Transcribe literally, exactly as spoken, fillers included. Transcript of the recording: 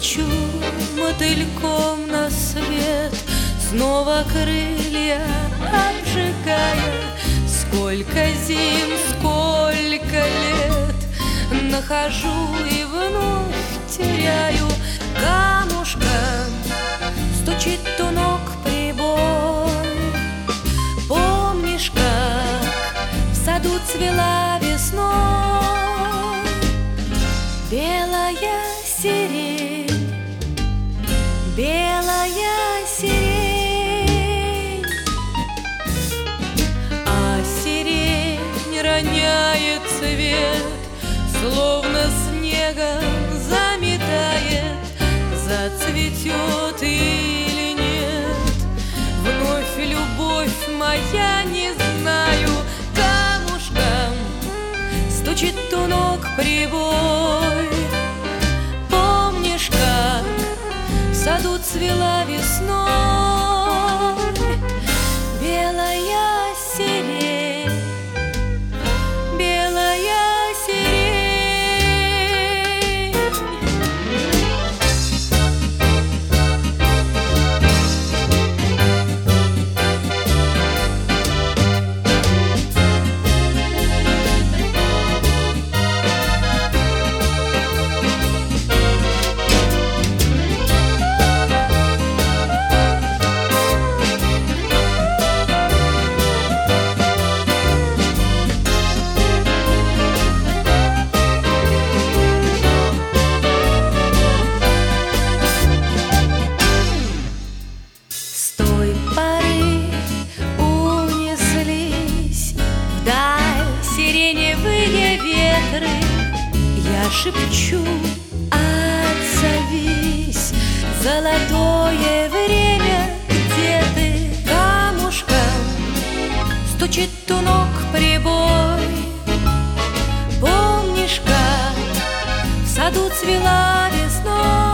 Лечу мотыльком на свет, снова крылья обжигая. Сколько зим, сколько лет нахожу и вновь теряю. Камушком стучит у ног прибой. Помнишь, как в саду цвела весной белая сирень, белая сирень, а сирень роняет цвет, словно снегом заметает. Зацветет или нет, вновь любовь моя, не знаю. Камушком стучит у ног прибой. Помнишь, как в саду цвела весной белая сирень, белая сирень. Я шепчу: отзовись, золотое время, где ты? Камушком стучит у ног прибой. Помнишь, как в саду цвела весной